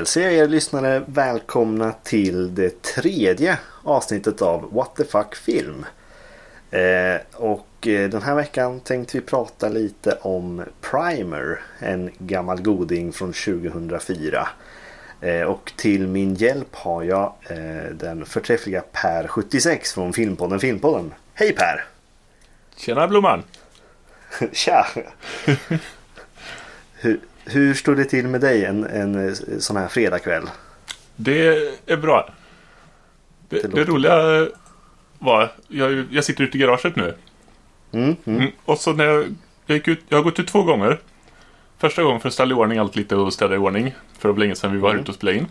Då hälsar jag er lyssnare välkomna till det tredje avsnittet av What the Fuck Film. Och den här veckan tänkte vi prata lite om Primer, en gammal goding från 2004. Och till min hjälp har jag den förträffliga Per76 från Filmpodden. Hej Per! Tjena Blomman! Tja! Hur står det till med dig en sån här fredagkväll? Det är bra. Det roliga var, jag sitter ute i garaget nu. Och så när jag gick ut, jag har gått ut 2 gånger. Första gången för att ställa i ordning allt lite och ställa i ordning. För det var länge sedan vi var ute och spelade in.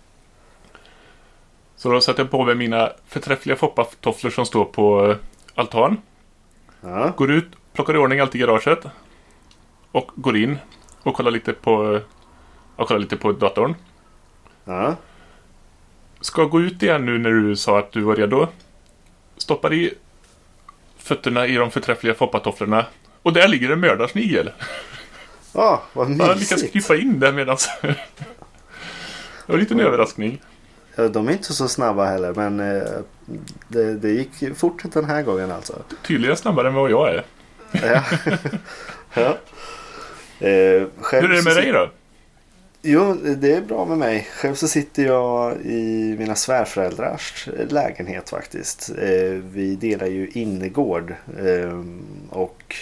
Så då satte jag på mig mina förträffliga foppatofflor som står på altan. Ja. Går ut, plockar i ordning allt i garaget. Och går in och kollar lite på datorn. Ja. Ska gå ut igen nu när du sa att du var redo. Stoppar i fötterna i de förträffliga foppatofflorna. Och där ligger en mördarsnigel. Ja, vad mysigt. Jag lyckas krypa in där medan. Det var lite en överraskning. Ja, de är inte så snabba heller, men det gick fort den här gången alltså. Tydligen snabbare än vad jag är. Ja. Ja. Hur är det med dig då? Jo, det är bra med mig. Själv så sitter jag i mina svärföräldrars lägenhet faktiskt. Vi delar ju innergård. Och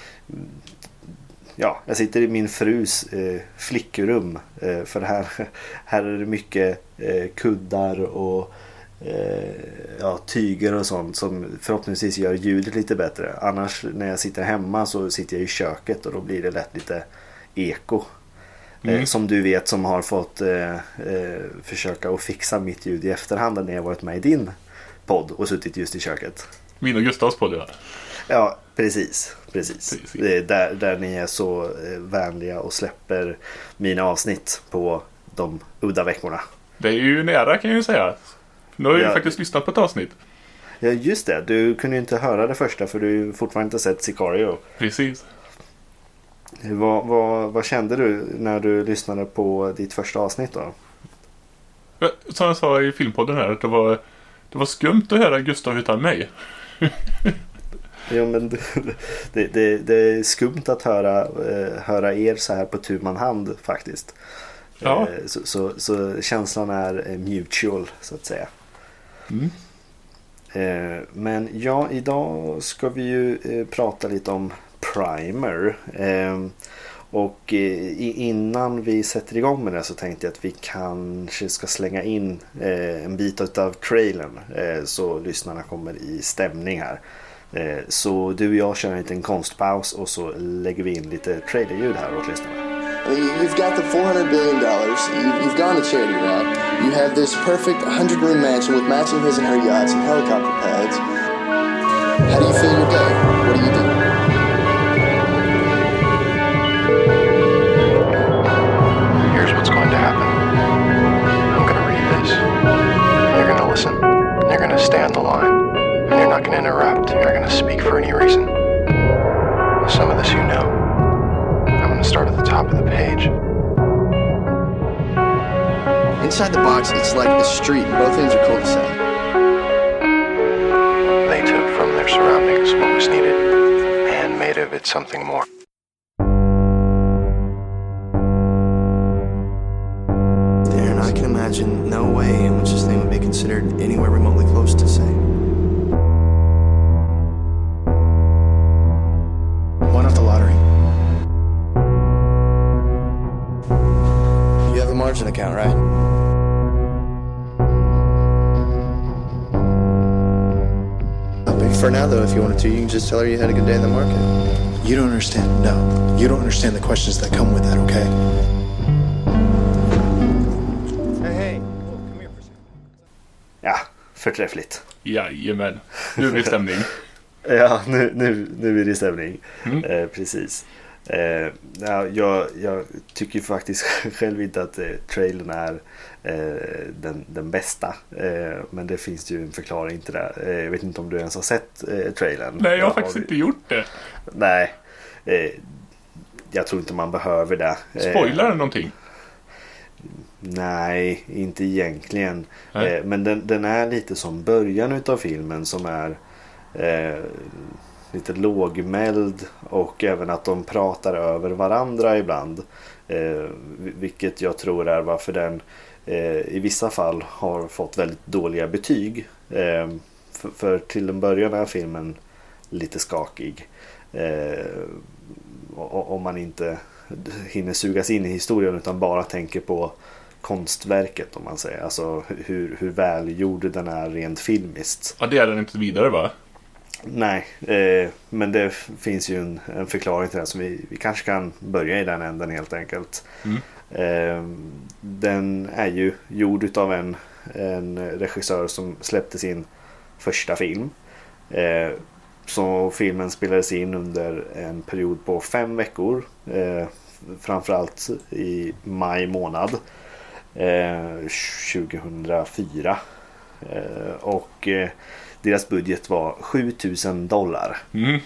ja, jag sitter i min frus flickrum. För här är det mycket kuddar och tyger och sånt som förhoppningsvis gör ljudet lite bättre. Annars när jag sitter hemma så sitter jag i köket och då blir det lätt lite eko. Som du vet, som har fått försöka att fixa mitt ljud i efterhand när jag varit med i din podd och suttit just i köket. Min och Gustavs podd, ja. Ja, precis. Det är där ni är så vänliga och släpper mina avsnitt på de udda veckorna. Det är ju nära, kan jag ju säga. Nu har jag ju faktiskt lyssnat på ett avsnitt. Ja, just det. Du kunde ju inte höra det första för du fortfarande inte sett Sicario. Precis. Vad kände du när du lyssnade på ditt första avsnitt då? Som jag sa i filmpodden här, att det var skumt att höra Gustav utan mig. Ja, men det är skumt att höra er så här på tu man hand faktiskt. Ja. Så känslan är mutual så att säga. Men ja, idag ska vi ju prata lite om Primer. Och innan vi sätter igång med det så tänkte jag att vi kanske ska slänga in en bit av trailern så lyssnarna kommer i stämning här. Så du och jag kör en liten konstpaus och så lägger vi in lite trailerljud här åt lyssnarna. You've got the $400 billion. You've gone the charity route. You have this perfect 100-room mansion with matching his and her yachts and helicopter pads. How do you fill your day? What do you do? Here's what's going to happen. I'm going to read this. You're going to listen. You're going to stay on the line. And you're not going to interrupt. You're not going to speak for any reason. Some of this you know. I'm going to start at the top of the page. Inside the box, it's like a street. Both ends are cul-de-sac. They took from their surroundings what was needed and made of it something more. Darren, I can imagine no way in which this thing would be considered anywhere remotely close to safe. Won off the lottery. You have a margin account, right? For now, though, if you wanted to, you can just tell her you had a good day in the market. You don't understand. No. You don't understand the questions that come with that, okay? Hey. Come here for a second. Ja, förträffligt. Jajamän. Nu är det stämning. Ja, nu är det stämning. Precis. Ja, jag tycker faktiskt själv inte att trailern är den bästa. Men det finns ju en förklaring till det. Jag vet inte om du ens har sett trailern. Nej, jag har faktiskt inte gjort det. Nej, jag tror inte man behöver det. Spoilar den någonting? Nej, inte egentligen. Men den är lite som början utav filmen som är lite lågmäld, och även att de pratar över varandra ibland. Vilket jag tror är varför den i vissa fall har fått väldigt dåliga betyg. För till en början är filmen lite skakig. Om man inte hinner sugas in i historien utan bara tänker på konstverket, om man säger. Alltså hur välgjord den är rent filmiskt. Ja, det är den inte vidare, va? Nej, men det finns ju en förklaring till det som vi kanske kan börja i den änden helt enkelt. Den är ju gjord utav en regissör som släppte sin första film. Så filmen spelades in under en period på 5 veckor. Framförallt i maj månad 2004. Och deras budget var $7,000.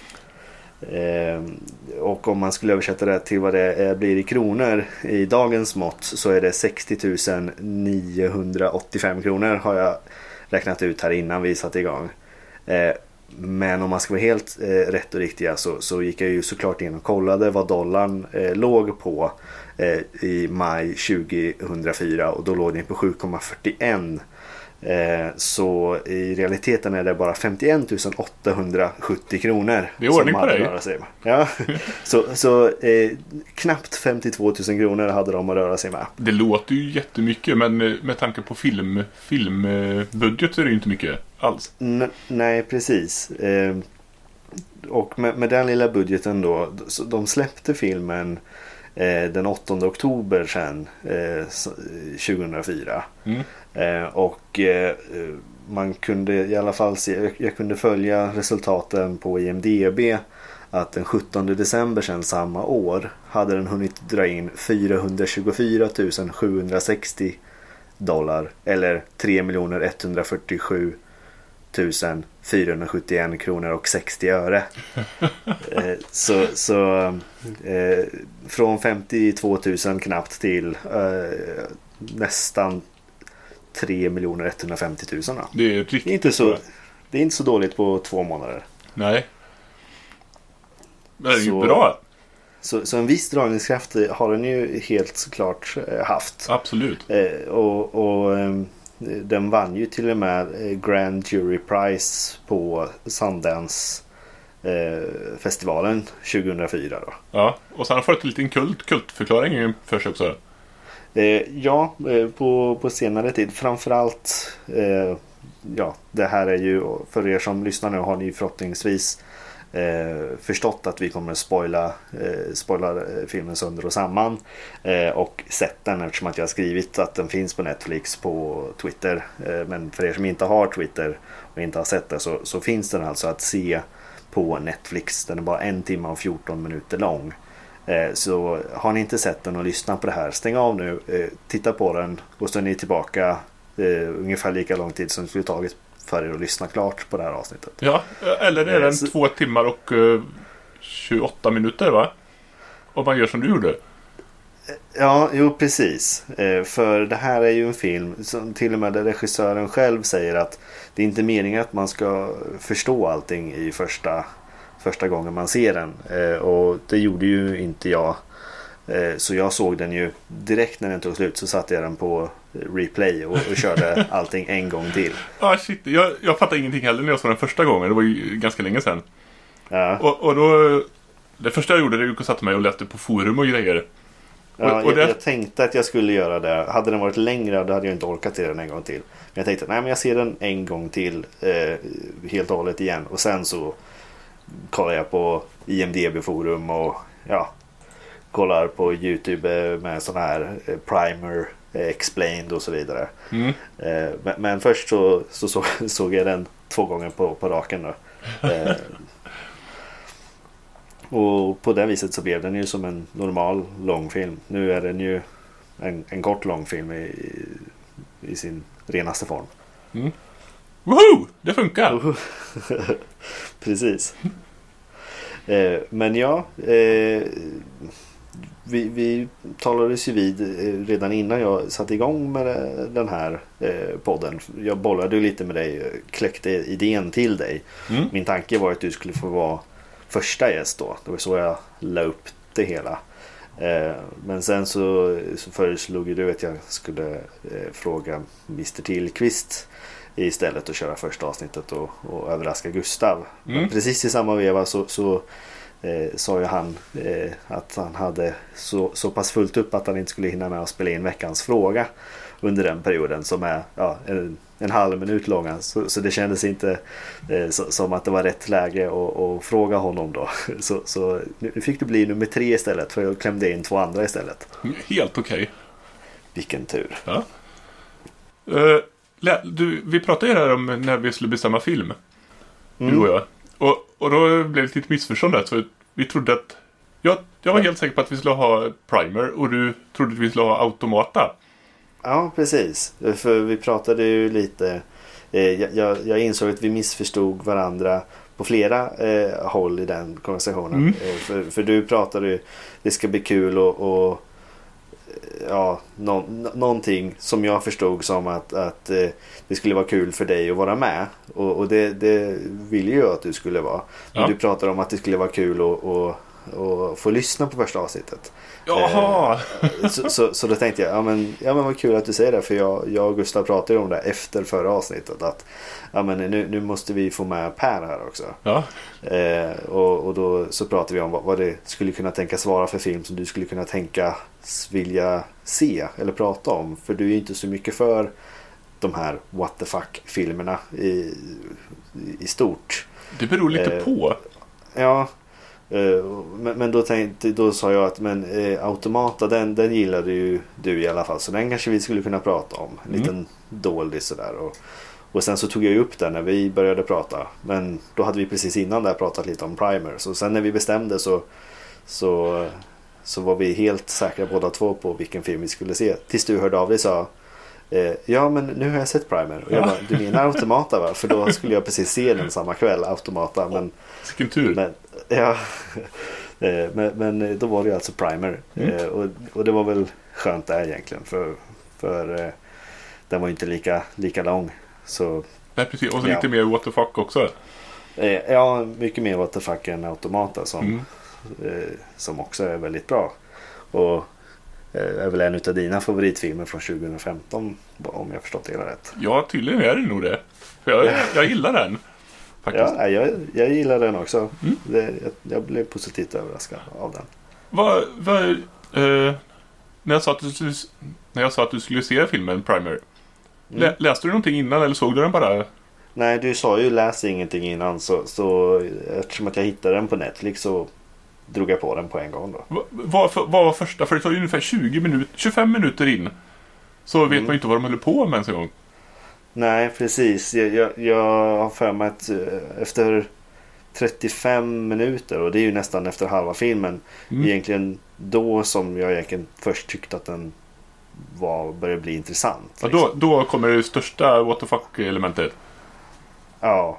Och om man skulle översätta det till vad det blir i kronor i dagens mått, så är det 60 985 kronor, har jag räknat ut här innan vi satte igång. Men om man ska vara helt rätt och riktiga, så gick jag ju såklart in och kollade vad dollarn låg på i maj 2004, och då låg den på 7,41. Så i realiteten är det bara 51 870 kronor. Det är ordning som på hade dig. röra sig med. Ja. Så knappt 52 000 kronor hade de att röra sig med. Det låter ju jättemycket, men med tanke på filmbudget så är det ju inte mycket alls. Nej, precis. Och med den lilla budgeten då, de släppte filmen den 8 oktober sen 2004. Och man kunde i alla fall se, jag kunde följa resultaten på IMDb, att den 17 december sen samma år hade den hunnit dra in 424 760 dollar, eller 3 147 471 kronor och 60 öre. Så från 52 000 knappt till nästan 3 150 000. Det är riktigt det är inte så dåligt på 2 månader. Nej. Men det är ju bra. Så en viss dragningskraft har den ju helt klart haft. Absolut. Och den vann ju till och med Grand Jury Prize på Sundance festivalen 2004 då. Ja, och sen har fått en liten kultförklaring för sig också. Ja, på senare tid. Framförallt det här är ju, för er som lyssnar nu har ni förhoppningsvis förstått att vi kommer spoila filmen sönder och samman, och sett den, eftersom att jag har skrivit att den finns på Netflix på Twitter. Men för er som inte har Twitter och inte har sett det, så finns den alltså att se på Netflix. Den är bara 1 timme och 14 minuter lång. Så har ni inte sett den och lyssnat på det här, stäng av nu, titta på den, och så är ni tillbaka ungefär lika lång tid som det skulle tagit för er att lyssna klart på det här avsnittet. Ja, eller är den 2 timmar och 28 minuter, va? Om man gör som du gjorde. Ja, jo precis. För det här är ju en film som till och med regissören själv säger att det är inte meningen att man ska förstå allting i första gången man ser den. Och det gjorde ju inte jag. Så jag såg den ju direkt när den tog slut, så satte jag den på replay och körde allting en gång till. Shit. Jag fattade ingenting heller när jag såg den första gången. Det var ju ganska länge sedan. Ja. Och då, det första jag gjorde, det var att sätta mig och läste på forum och grejer. Jag tänkte att jag skulle göra det. Hade den varit längre, då hade jag inte orkat se den en gång till. Men jag tänkte, nej men jag ser den en gång till helt och hållet igen. Och sen så kollar jag på IMDb-forum och kollar på YouTube med sån här primer explained och så vidare. Men först så såg jag den 2 gånger på raken då. Och på det viset så blev den ju som en normal långfilm. Nu är den ju en kort långfilm i sin renaste form. Woho! Det funkar! Precis. Men vi talades ju vid redan innan jag satte igång med den här podden. Jag bollade ju lite med dig, kläckte idén till dig. Min tanke var att du skulle få vara första gäst då. Det var så jag la upp det hela. Men sen så föreslog du att jag skulle fråga Mr. Tillqvist istället att köra första avsnittet och överraska Gustav. Precis i samma veva så sa ju han att han hade så pass fullt upp att han inte skulle hinna med att spela in veckans fråga under den perioden som är en halv minut lång. Så det kändes inte som att det var rätt läge att fråga honom då. Så nu fick det bli nummer 3 istället, för jag klämde in 2 andra istället. Helt okej. Vilken tur. Ja. Vi pratade ju här om när vi skulle bestämma film. Du och jag. Och då blev det ett litet missförstånd där. Så vi trodde att... Jag var helt säker på att vi skulle ha Primer. Och du trodde att vi skulle ha Automata. Ja, precis. För vi pratade ju lite... Jag insåg att vi missförstod varandra på flera håll i den konversationen. För du pratade ju... Det ska bli kul och någonting som jag förstod som att det skulle vara kul för dig att vara med, och det ville ju att du skulle vara. Men du pratade om att det skulle vara kul att få lyssna på första avsnittet. Jaha! Så då tänkte jag, ja men vad kul att du säger det, för jag och Gustav pratade ju om det efter förra avsnittet, att nu måste vi få med Per här också. Ja. Och då så pratade vi om vad det skulle kunna tänkas vara för film som du skulle kunna vilja se eller prata om, för du är ju inte så mycket för de här what the fuck filmerna i stort. Det beror lite på. Ja. Men då sa jag att Automata, den gillade ju du i alla fall, så den kanske vi skulle kunna prata om. En liten doldis sådär. Och sen så tog jag ju upp den när vi började prata, men då hade vi precis innan där pratat lite om Primer. Så sen när vi bestämde så var vi helt säkra båda två på vilken film vi skulle se, tills du hörde av dig och sa ja, men nu har jag sett Primer. Och jag bara, du menar Automata, va? För då skulle jag precis se den samma kväll, Automata. Men vilken tur. Men då var det alltså Primer. Och det var väl skönt där egentligen, för den var ju inte lika lång. Så, nej, precis. Och så lite mer what the fuck också. Ja, mycket mer what the fuck än Automata som också är väldigt bra. Och är väl en av dina favoritfilmer från 2015, om jag förstått det hela rätt. Ja, tydligen är det nog det. För jag gillar den faktiskt. Ja, jag gillar den också. Jag blev positivt överraskad av den. När jag sa att du skulle se filmen Primer, läste du någonting innan eller såg du den bara? Nej, du sa ju läs ingenting innan, så eftersom att jag hittade den på Netflix så drog jag på den på en gång då. Vad var första? För det tar ju ungefär 25 minuter in. Så vet man ju inte vad de håller på med ens en gång. Nej, precis. Jag har för mig att efter 35 minuter, och det är ju nästan efter halva filmen, egentligen då som jag egentligen först tyckte att den började bli intressant. Ja, liksom. Då kommer det största what the fuck-elementet. Ja,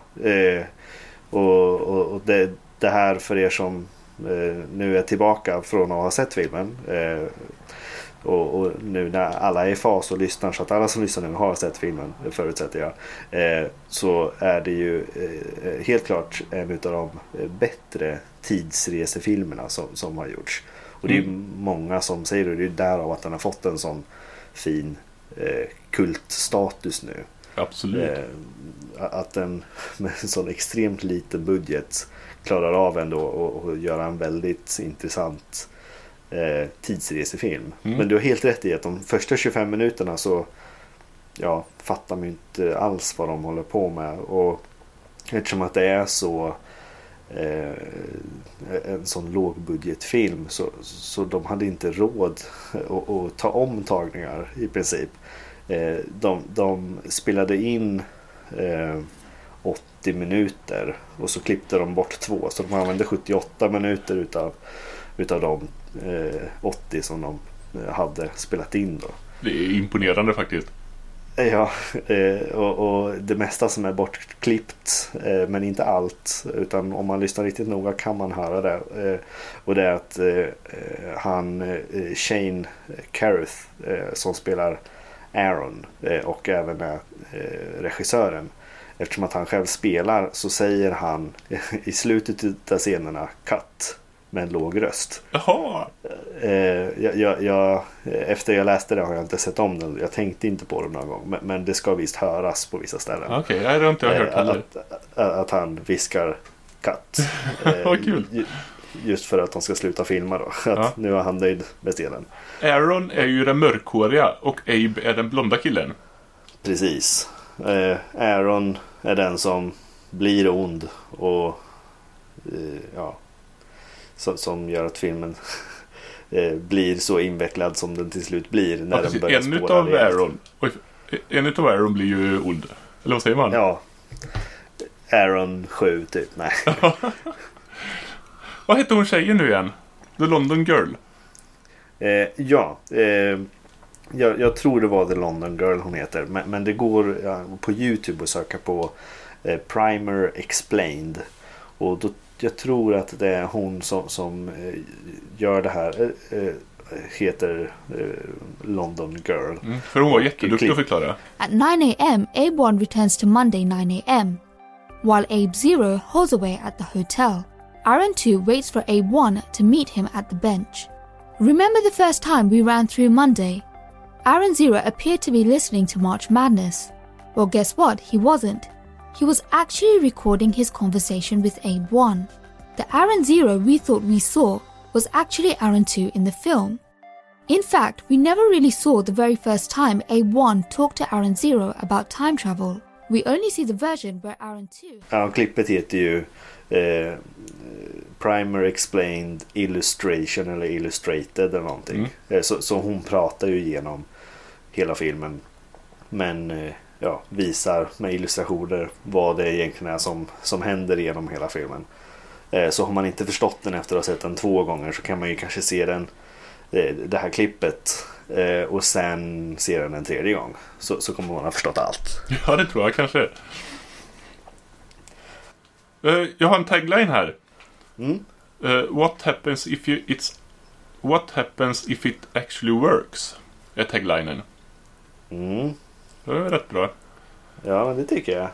och det här för er som nu är tillbaka från att ha sett filmen, och nu när alla är i fas och lyssnar, så att alla som lyssnar nu har sett filmen, förutsätter jag, så är det ju helt klart en av de bättre tidsresefilmerna som har gjorts. Och det är många som säger det, det är därav att den har fått en sån fin kultstatus nu. Absolut. Att den med en sån extremt liten budget klarar av ändå och göra en väldigt intressant tidsresefilm. Men du har helt rätt i att de första 25 minuterna så fattar man ju inte alls vad de håller på med, och eftersom att det är så en sån lågbudgetfilm så de hade inte råd att ta omtagningar i princip. De spelade in 80 minuter och så klippte de bort 2, så de använde 78 minuter utav de 80 som de hade spelat in då. Det är imponerande faktiskt. Ja, och det mesta som är bortklippt, men inte allt, utan om man lyssnar riktigt noga kan man höra det. Och det är att Shane Carruth som spelar Aaron och även är regissören, eftersom att han själv spelar, så säger han i slutet av scenerna cut med en låg röst. Jaha. Efter jag läste det har jag inte sett om den. Jag tänkte inte på det någon gång. Men det ska visst höras på vissa ställen. Okej, det har inte jag hört heller. Att han viskar cut. Vad kul. Just för att de ska sluta filma då. Att nu är han nöjd med stenen. Aaron är ju den mörkhåriga och Abe är den blonda killen. Precis. Aaron är den som blir ond och som gör att filmen blir så invecklad som den till slut blir när den börjar spåra. En utav Aaron blir ju ond. Eller vad säger man? Ja. Aaron 7 typ. Nej. Vad heter hon tjejen nu igen? The London Girl. Jag tror det var The London Girl hon heter. Men det går på YouTube att söka på Primer Explained. Och då, jag tror att det är hon som gör det här. Heter London Girl. För hon var jätteduktig att förklara. At 9 a.m., Abe 1 returns to Monday 9 a.m. While Abe 0 holds away at the hotel. Aaron 2 waits for Abe 1 to meet him at the bench. Remember the first time we ran through Monday? Aaron 0 appeared to be listening to March Madness. Well, guess what? He wasn't. He was actually recording his conversation with Abe 1. The Aaron 0 we thought we saw was actually Aaron 2 in the film. In fact, we never really saw the very first time Abe 1 talked to Aaron 0 about time travel. We only see the version where Aaron 2... Ja, klippet heter ju Primer Explained Illustration eller Illustrated eller någonting. Så hon pratar ju igenom hela filmen. Men visar med illustrationer vad det egentligen är som händer genom hela filmen. Så har man inte förstått den efter att ha sett den 2 gånger så kan man ju kanske se det här klippet och sen se den en 3:e gång. Så kommer man ha förstått allt. Ja, det tror jag kanske. Jag har en tagline här. What happens if it actually works? Är taglinen. Det är rätt bra. Ja, det tycker jag.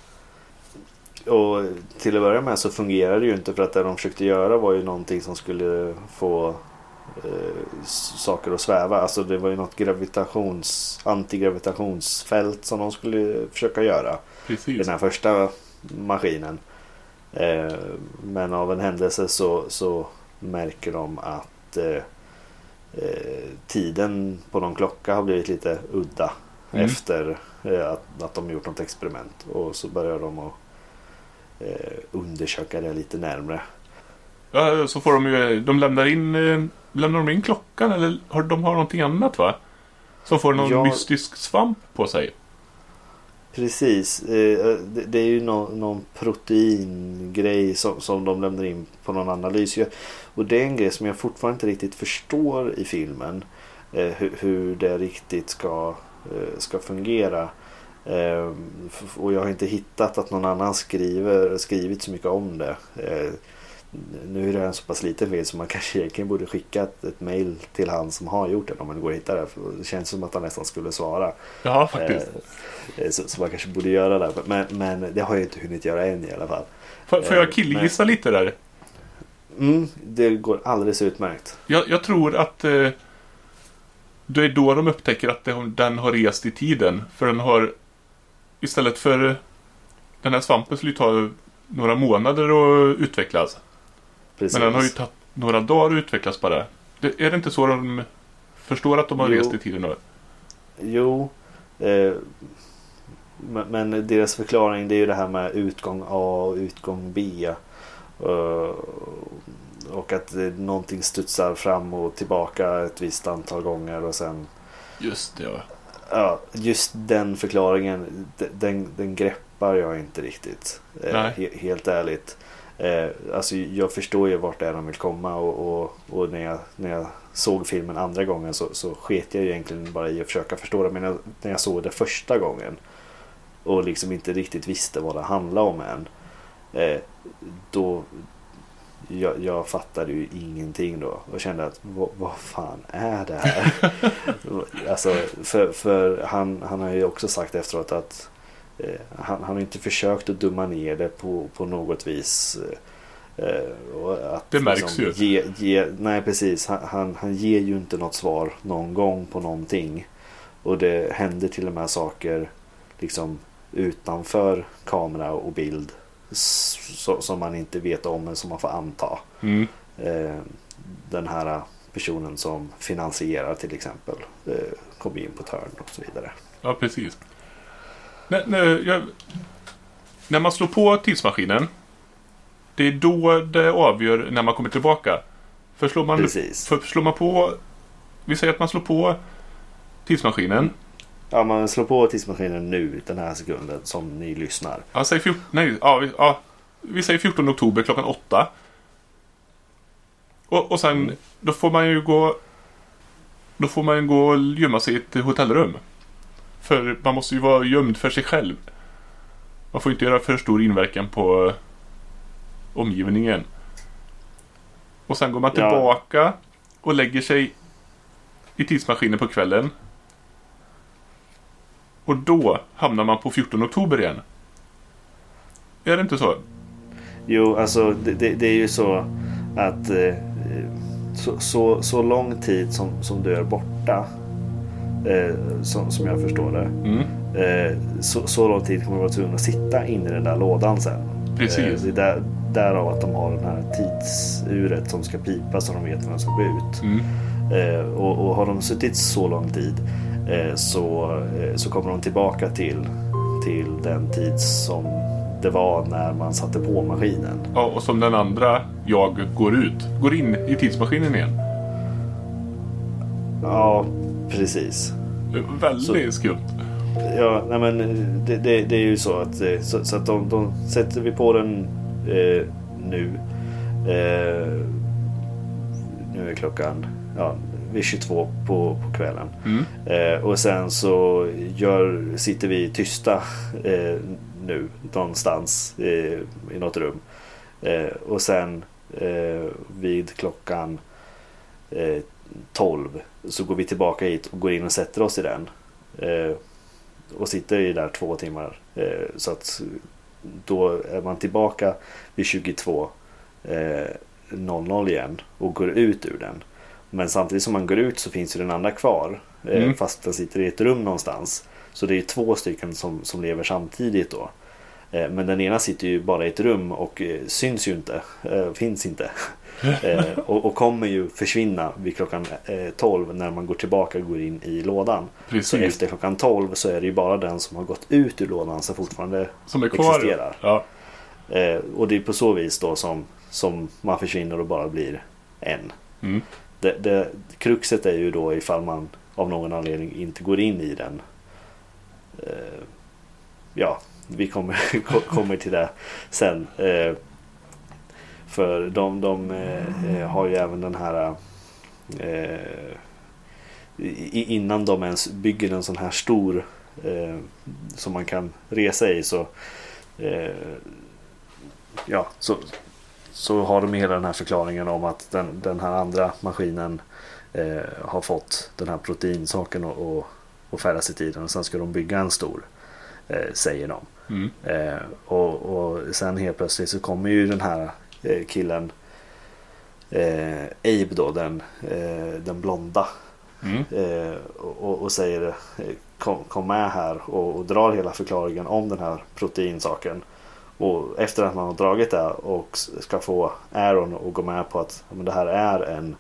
Och till att börja med så fungerar det ju inte, för att det de försökte göra var ju någonting som skulle få saker att sväva. Alltså det var ju något antigravitationsfält som de skulle försöka göra. Precis. Den här första maskinen. Men av en händelse så märker de att tiden på någon klocka har blivit lite udda efter att de gjort något experiment. Och så börjar de att undersöka det lite närmare. Ja, så får de lämnar de in klockan, eller har de någonting annat, va? Som får någon mystisk svamp på sig. Precis. Det är ju någon proteingrej som de lämnar in på någon analys. Och det är en grej som jag fortfarande inte riktigt förstår i filmen. Hur det riktigt ska fungera. Och jag har inte hittat att någon annan skrivit så mycket om det. Nu är det en så pass liten film som man kanske egentligen borde skicka ett mejl till han som har gjort det, om man går och hittar det. För det känns som att han nästan skulle svara. Ja, faktiskt. Så man kanske borde göra det. Men det har jag inte hunnit göra än i alla fall. Får jag killgissa lite där? Det går alldeles utmärkt. Jag tror att det är då de upptäcker att den har rest i tiden. För den har, istället för den här svampen skulle ju ta några månader att utvecklas. Precis. Men den har ju tagit några dagar att utvecklas bara. Är det inte så de förstår att de har rest i tiden då? Jo. Men deras förklaring, det är ju det här med utgång A och utgång B. Och att någonting studsar fram och tillbaka ett visst antal gånger och sen... Just det, ja. Ja, just den förklaringen, den greppar jag inte riktigt. Helt ärligt. Alltså jag förstår ju vart det är de vill komma och när jag såg filmen andra gången så sket jag ju egentligen bara i att försöka förstå det. Men när jag såg det första gången och liksom inte riktigt visste vad det handlade om än, då jag fattade ju ingenting då och kände att vad fan är det här? Alltså för han har ju också sagt efteråt att han har inte försökt att dumma ner det på något vis. Och att det märks liksom ju. Nej precis, han ger ju inte något svar någon gång på någonting. Och det händer till och med saker liksom utanför kamera och bild som man inte vet om men som man får anta. Den här personen som finansierar till exempel kommer in på törn och så vidare. Ja, precis. När man slår på tidsmaskinen, det är då det avgör när man kommer tillbaka. För slår man på, vi säger att man slår på tidsmaskinen. Ja, man slår på tidsmaskinen nu, den här sekunden som ni lyssnar. Ja, vi säger 14 oktober klockan 8. Och sen då får man ju gå och gömma sig i ett hotellrum. För man måste ju vara gömd för sig själv. Man får inte göra för stor inverkan på omgivningen. Och sen går man tillbaka och lägger sig i tidsmaskinen på kvällen. Och då hamnar man på 14 oktober igen. Är det inte så? Jo, alltså det är ju så att så lång tid som du är borta, som jag förstår det, så lång tid kommer du vara tvungen att sitta inne i den där lådan sen. Precis. Det är därav att de har den här tidsuret som ska pipa så de vet när de ska gå ut. Och har de suttit så lång tid så kommer de tillbaka till den tid som det var när man satte på maskinen. Ja, och som den andra går in i tidsmaskinen igen. Ja, precis. Väldigt skumt. Ja, nej men det är ju så att så att de sätter vi på den nu. Nu är klockan vid 22 på kvällen. Och sen så sitter vi tysta nu någonstans i något rum. Och sen vid klockan 12 så går vi tillbaka hit och går in och sätter oss i den. Och sitter i där 2 timmar. Så att då är man tillbaka vid 22:00 igen och går ut ur den. Men samtidigt som man går ut så finns ju den andra kvar. Fast den sitter i ett rum någonstans. Så det är 2 stycken som lever samtidigt då. Men den ena sitter ju bara i ett rum och syns ju inte. Finns inte. Och kommer ju försvinna vid klockan 12 när man går tillbaka och går in i lådan. Precis. Så efter klockan 12 så är det ju bara den som har gått ut ur lådan som fortfarande som är kvar, existerar. Ja. Och det är på så vis då som man försvinner och bara blir en. Kruxet är ju då ifall man av någon anledning inte går in i den. Vi kommer till det sen. För de har ju även den här innan de ens bygger en sån här stor som man kan resa i så har de hela den här förklaringen om att den här andra maskinen har fått den här proteinsaken och färdas i tiden och sen ska de bygga en stor, säger de. Och sen helt plötsligt så kommer ju den här killen Abe då, den blonda, och säger kom med här och drar hela förklaringen om den här proteinsaken. Och efter att man har dragit det och ska få Aaron att gå med på att det här är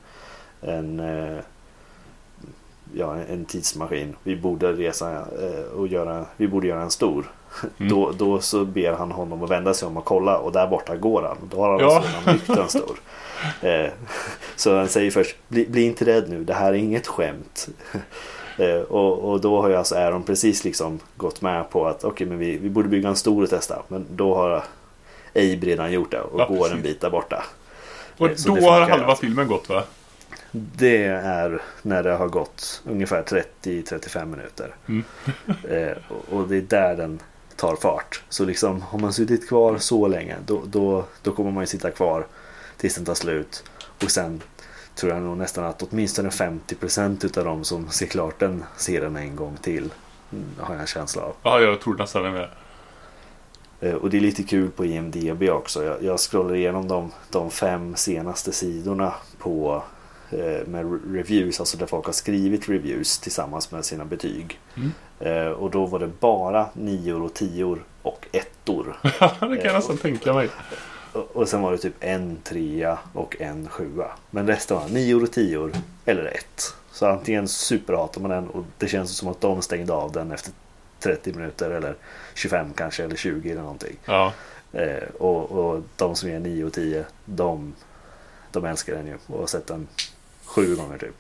en tidsmaskin, vi borde resa och vi borde göra en stor. Då så ber han honom att vända sig om och kolla, och där borta går han. Då har han sedan byggt en stor. Så han säger först, bli inte rädd nu, det här är inget skämt. Och då har ju alltså Aaron precis liksom gått med på att okej, men vi borde bygga en stor och testa. Men då har Abe redan gjort det och går en bit där borta. Och då har halva filmen gått, va? Det är när det har gått ungefär 30-35 minuter. Och det är där den tar fart. Så liksom, har man suttit kvar så länge, då kommer man ju sitta kvar tills den tar slut. Och sen tror jag nog nästan att åtminstone 50% utav dem som ser klart den ser den en gång till, har jag en känsla av. Ja, jag tror nästan det med. Och det är lite kul på IMDb också. Jag scrollar igenom de 5 senaste sidorna på med reviews, alltså där folk har skrivit reviews tillsammans med sina betyg. Och då var det bara 9 och 10 och 1. Det kan jag nästan tänka mig. Och sen var det typ 1 3 och 1 7. Men resten var 9 och 10 eller 1. Så antingen superhatar man den och det känns som att de stängde av den efter 30 minuter eller 25 kanske, eller 20 eller någonting. Ja. Och de som är 9 och 10, de älskar den ju och har sett den 7 gånger typ.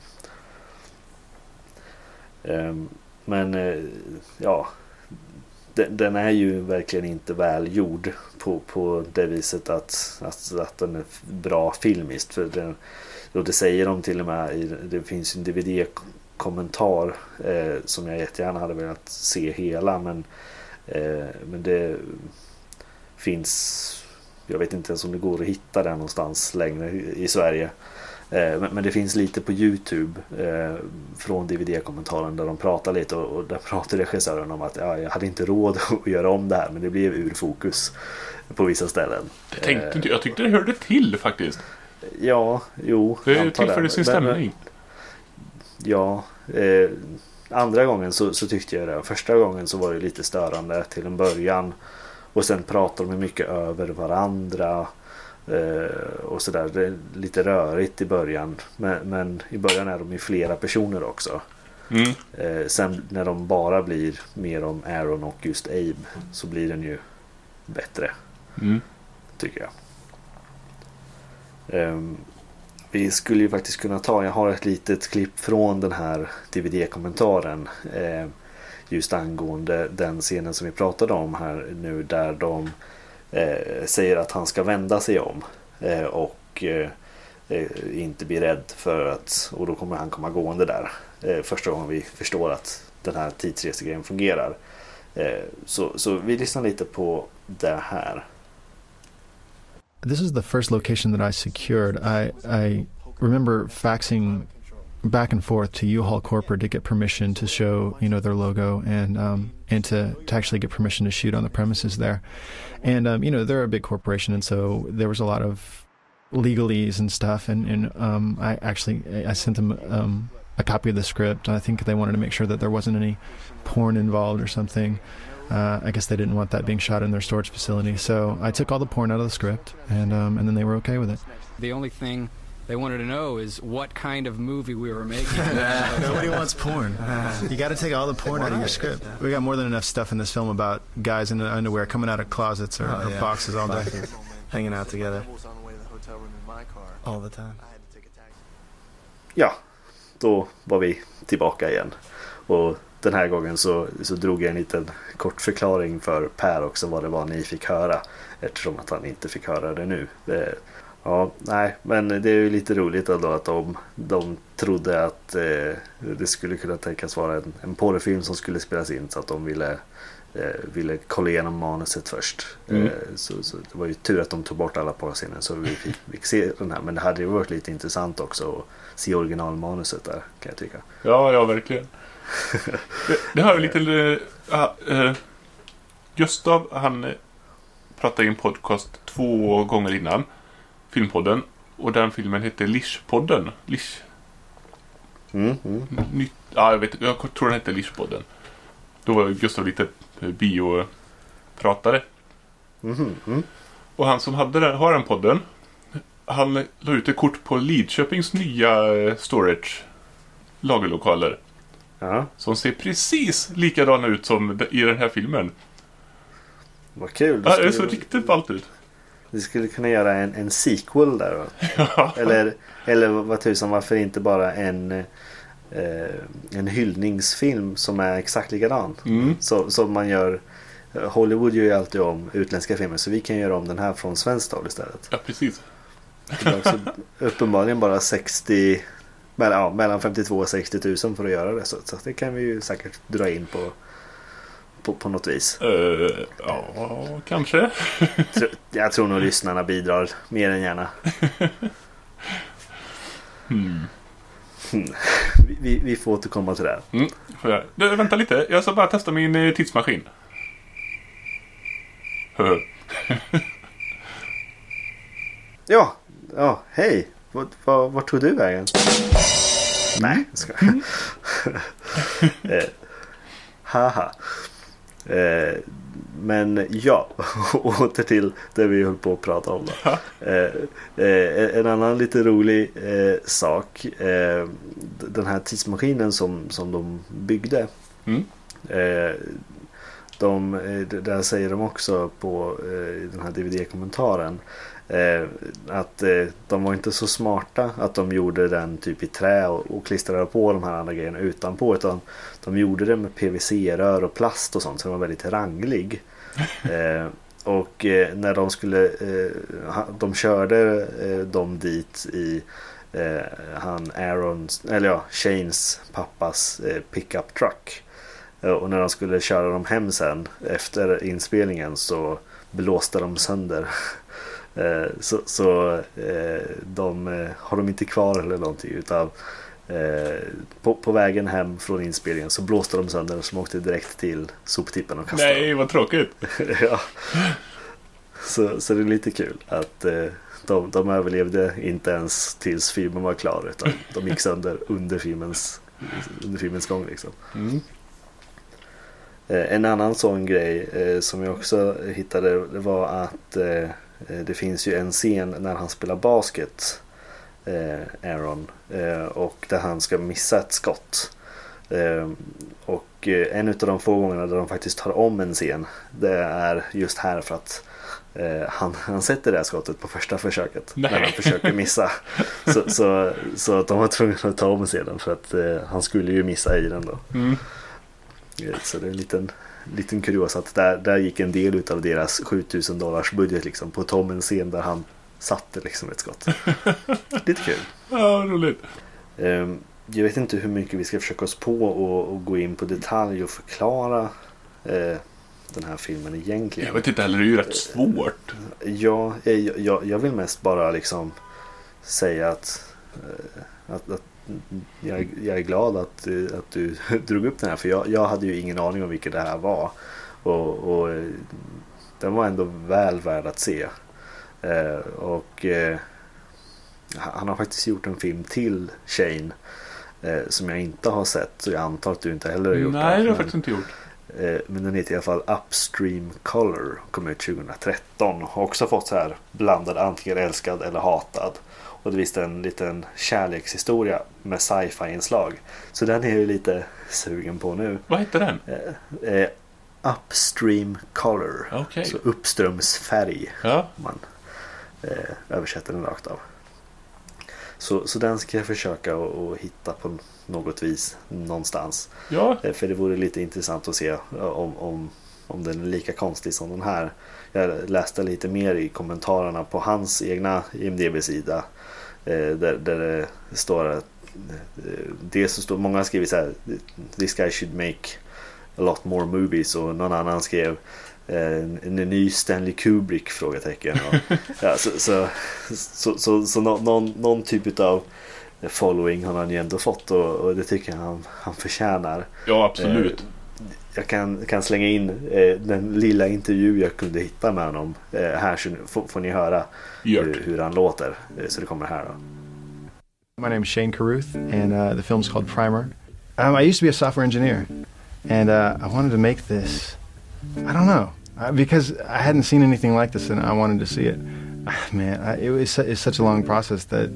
Men ja, den är ju verkligen inte väl gjord på det viset att den är bra filmiskt, för den, och det säger de till och med det finns en DVD-kommentar som jag jättegärna hade velat se hela, men det finns, jag vet inte ens om det går att hitta den någonstans längre i Sverige. Men det finns lite på YouTube från DVD-kommentaren där de pratar lite, och där pratar regissören om att jag hade inte råd att göra om det här, men det blev ur fokus på vissa ställen. Jag tyckte det hörde till faktiskt. Ja, jo. Det tillförde sin stämning. Ja, andra gången så tyckte jag det. Första gången så var det lite störande till en början, och sen pratar de mycket över varandra. Och sådär, det är lite rörigt i början, men i början är de ju flera personer också. Sen när de bara blir mer om Aaron och just Abe, så blir den ju bättre, tycker jag. Vi skulle ju faktiskt kunna jag har ett litet klipp från den här DVD-kommentaren just angående den scenen som vi pratade om här nu, där de säger att han ska vända sig om och inte bli rädd för att, och då kommer han komma gående där första gången vi förstår att den här tidsresegrejen fungerar. Så vi lyssnar lite på det här. This is the first location that I secured. I remember faxing back and forth to U-Haul Corporate to get permission to show, their logo and to actually get permission to shoot on the premises there. And they're a big corporation, and so there was a lot of legalese and stuff. And I sent them a copy of the script. I think they wanted to make sure that there wasn't any porn involved or something. I guess they didn't want that being shot in their storage facility. So I took all the porn out of the script, and then they were okay with it. The only thing they wanted to know is what kind of movie we were making. Nobody wants porn. You got to take all the porn out of your script. We got more than enough stuff in this film about guys in underwear coming out of closets or boxes all day, hanging out together all the time. Ja, då var vi tillbaka igen. Och den här gången så drog jag en liten kort förklaring för Per också, vad det var ni fick höra, eftersom att han inte fick höra det nu. Ja, nej, men det är ju lite roligt ändå att de trodde att det skulle kunna tänkas vara en porrfilm som skulle spelas in, så att de ville kolla igenom manuset först. Så det var ju tur att de tog bort alla porrscener, så vi fick se den här. Men det hade ju varit lite intressant också att se originalmanuset där, kan jag tycka. Ja, verkligen. det har ju lite Gustav, han pratade i en podcast 2 gånger innan Filmpodden, och den filmen heter Lish-podden. Jag tror den heter Lish-podden. Då var Gustav lite biopratare. Och han som har den podden, han la ut ett kort på Lidköpings nya storage lagerlokaler. Som ser precis likadana ut som i den här filmen. Vad kul. Det så riktigt ballt ut. Vi skulle kunna göra en sequel där. eller vad tusan, varför inte bara en hyllningsfilm som är exakt likadan. Så man gör Hollywood gör ju alltid om utländska filmer, så vi kan göra om den här från svenskt håll istället. Ja, precis. Det är också uppenbarligen bara 60, mellan 52 och 60 000 för att göra det, så det kan vi ju säkert dra in på något vis. Ja, kanske. Jag tror nog lyssnarna bidrar mer än gärna. Vi får återkomma till det. Du, vänta lite, jag ska bara testa min tidsmaskin. Ja, hej. Var tog du vägen? Nej, jag ska. Haha. Men ja, åter till det vi höll på att prata om då. En annan lite rolig sak, den här tidsmaskinen som de byggde, där säger de också på den här DVD-kommentaren att de var inte så smarta att de gjorde den typ i trä och klistrade på de här andra grejerna utanpå, utan de gjorde det med PVC-rör och plast och sånt, så den var väldigt ranglig. Och när de skulle de körde dem dit i Shanes pappas pickup truck, och när de skulle köra dem hem sen efter inspelningen så blåste de sönder. Så de har de inte kvar eller någonting, utan på vägen hem från inspelningen så blåste de sönder och så åkte direkt till soptippen och kastade. Nej, vad tråkigt. Ja. Så det är lite kul att de överlevde inte ens tills filmen var klar, utan de gick sönder under filmens gång liksom. En annan sån grej som jag också hittade, det var att det finns ju en scen när han spelar basket, Aaron, och där han ska missa ett skott, och en av de få gångerna där de faktiskt tar om en scen, det är just här, för att han sätter det här skottet på första försöket. Nej. När han försöker missa. Så att de var tvungna att ta om scenen, för att han skulle ju missa i den då. Så det är en liten kuriosa att där gick en del av deras $7,000 budget liksom på Tom, scen där han satte liksom ett skott. Lite kul. Ja, roligt. Jag vet inte hur mycket vi ska försöka oss på och gå in på detalj och förklara den här filmen egentligen. Jag vet inte heller, det är ju rätt svårt. Ja, jag vill mest bara liksom säga att jag är glad att du drog upp den här, för jag hade ju ingen aning om vilket det här var, och den var ändå väl värd att se. Och han har faktiskt gjort en film till Shane som jag inte har sett, så jag antar att du inte heller har gjort. Nej, det har jag faktiskt inte gjort. Men den heter i alla fall Upstream Color, kom ut 2013, har också fått så här blandad, antingen älskad eller hatad. Och det visste en liten kärlekshistoria med sci-fi-inslag. Så den är jag lite sugen på nu. Vad heter den? Upstream Color. Okay. Så uppströmsfärg. Ja. Man översätter den rakt av. Så den ska jag försöka att hitta på något vis någonstans. Ja. För det vore lite intressant att se om den är lika konstig som den här. Jag läste lite mer i kommentarerna på hans egna IMDb-sida, där det står att det som står, många skriver så här: this guy should make a lot more movies, och någon annan skrev en ny Stanley Kubrick frågetecken. Ja, så någon typ av following har han ju ändå fått, och det tycker jag han förtjänar. Ja, absolut. Jag kan slänga in den lilla intervju jag kunde hitta med honom här, så får ni höra hur han låter. Så det kommer här då. My name is Shane Carruth, and the film's called Primer. I used to be a software engineer, and I wanted to make this. I don't know, because I hadn't seen anything like this, and I wanted to see it. Man, it's such a long process that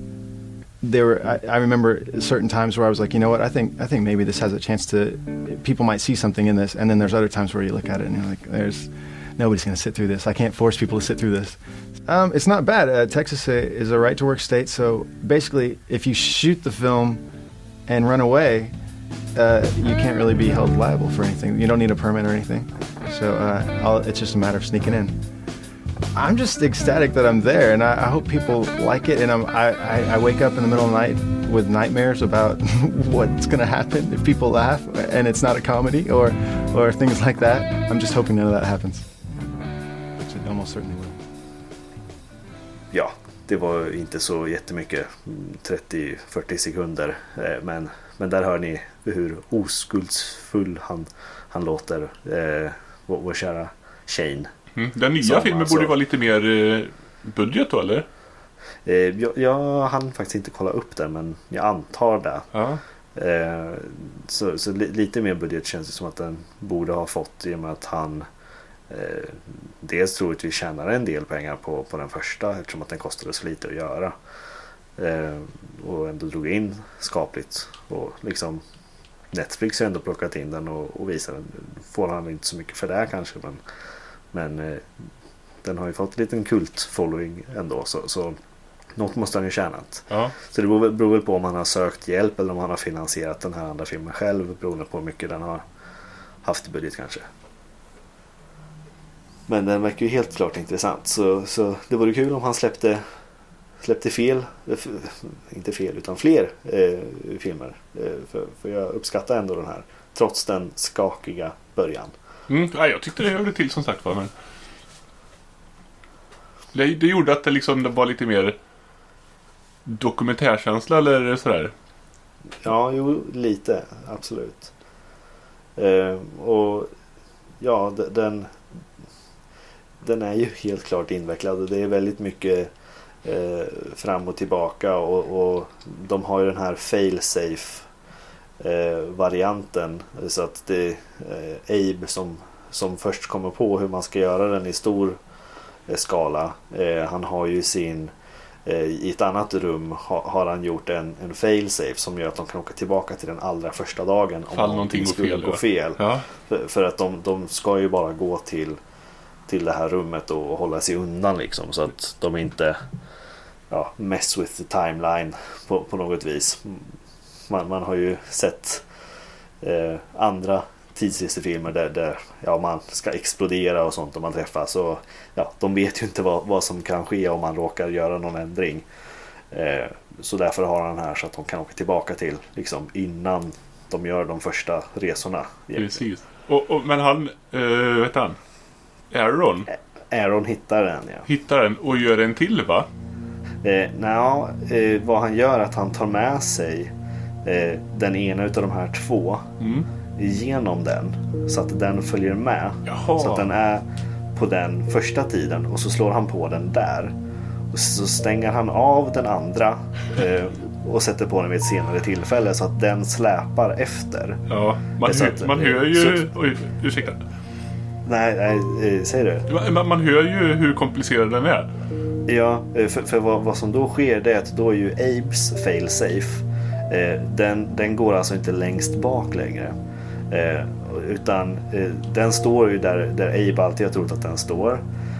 I remember certain times where I was like, you know what, I think maybe this has a chance to, people might see something in this, and then there's other times where you look at it and you're like, nobody's going to sit through this. I can't force people to sit through this. It's not bad. Texas is a right to work state, so basically if you shoot the film and run away, you can't really be held liable for anything. You don't need a permit or anything. So it's just a matter of sneaking in. I'm just ecstatic that I'm there, and I hope people like it. And I wake up in the middle of the night with nightmares about what's going to happen if people laugh and it's not a comedy or things like that. I'm just hoping none of that happens. Which it almost certainly will. Ja, det var inte så jättemycket, 30-40 sekunder, men där hör ni hur oskuldsfull han låter, vår kära Shane. Den nya filmen borde vara lite mer budget då, eller? Jag hann faktiskt inte kolla upp det, men jag antar det. Ja. Så lite mer budget känns det som att den borde ha fått, i och med att han dels troligtvis tjänar en del pengar på den första, eftersom att den kostade så lite att göra, och ändå drog in skapligt, och liksom Netflix har ändå plockat in den och visar den. Får han inte så mycket för det kanske, men den har ju fått en liten kult-following ändå, så något måste han ju tjänat. Ja. Så det beror väl på om han har sökt hjälp eller om han har finansierat den här andra filmen själv, beroende på hur mycket den har haft i budget kanske. Men den verkar ju helt klart intressant, så det vore kul om han släppte inte fel utan fler filmer, för jag uppskattar ändå den här, trots den skakiga början. Ja, jag tyckte det hörde till, som sagt var, men det gjorde att det var lite mer dokumentärkänsla eller sådär. Ja, jo, lite, absolut. Och ja, den är ju helt klart invecklad. Det är väldigt mycket fram och tillbaka, och de har ju den här fail-safe varianten, så att det är Abe som först kommer på hur man ska göra den i stor skala. Han har ju i ett annat rum har han gjort en fail-safe som gör att de kan åka tillbaka till den allra första dagen om någonting skulle gå fel. Ja. För att de ska ju bara gå till det här rummet och hålla sig undan liksom, så att de inte mess with the timeline på något vis. Man har ju sett andra tidsresefilmer där man ska explodera och sånt om man träffas, så de vet ju inte vad som kan ske om man råkar göra någon ändring, så därför har han här så att de kan åka tillbaka till liksom innan de gör de första resorna. Precis. Men han vet han Aaron hittar den, hittar den och gör en till, va? Vad han gör är att han tar med sig den ena utav de här två genom den, så att den följer med. Jaha. Så att den är på den första tiden, och så slår han på den där, och så stänger han av den andra och sätter på den vid ett senare tillfälle, så att den släpar efter. Ja, man hör ju ursäkta. Nej, säger du? Man hör ju hur komplicerad den är. Ja, för vad som då sker, det är att då är ju Abes failsafe, den går alltså inte längst bak längre, utan den står ju där Abe alltid har trott att den står,